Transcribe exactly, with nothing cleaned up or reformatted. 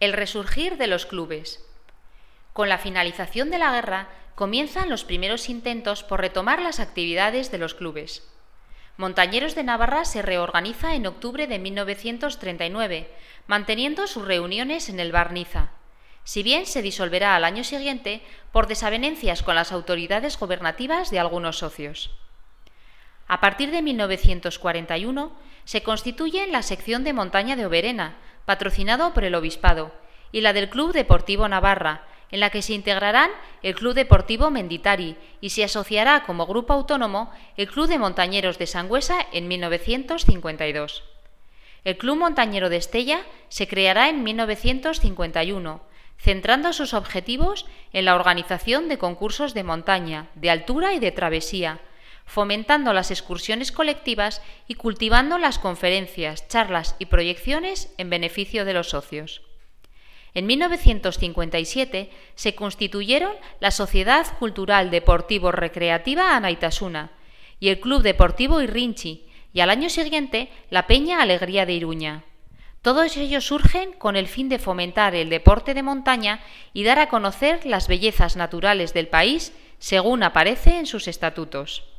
El resurgir de los clubes. Con la finalización de la guerra comienzan los primeros intentos por retomar las actividades de los clubes. Montañeros de Navarra se reorganiza en octubre de mil novecientos treinta y nueve, manteniendo sus reuniones en el Bar Niza, si bien se disolverá al año siguiente por desavenencias con las autoridades gobernativas de algunos socios. A partir de mil novecientos cuarenta y uno se constituye la sección de montaña de Oberena, patrocinado por el Obispado, y la del Club Deportivo Navarra, en la que se integrarán el Club Deportivo Menditari y se asociará como grupo autónomo el Club de Montañeros de Sangüesa en mil novecientos cincuenta y dos. El Club Montañero de Estella se creará en mil novecientos cincuenta y uno, centrando sus objetivos en la organización de concursos de montaña, de altura y de travesía, fomentando las excursiones colectivas y cultivando las conferencias, charlas y proyecciones en beneficio de los socios. En mil novecientos cincuenta y siete se constituyeron la Sociedad Cultural Deportivo Recreativa Anaitasuna y el Club Deportivo Irrinchi, y al año siguiente la Peña Alegría de Iruña. Todos ellos surgen con el fin de fomentar el deporte de montaña y dar a conocer las bellezas naturales del país, según aparece en sus estatutos.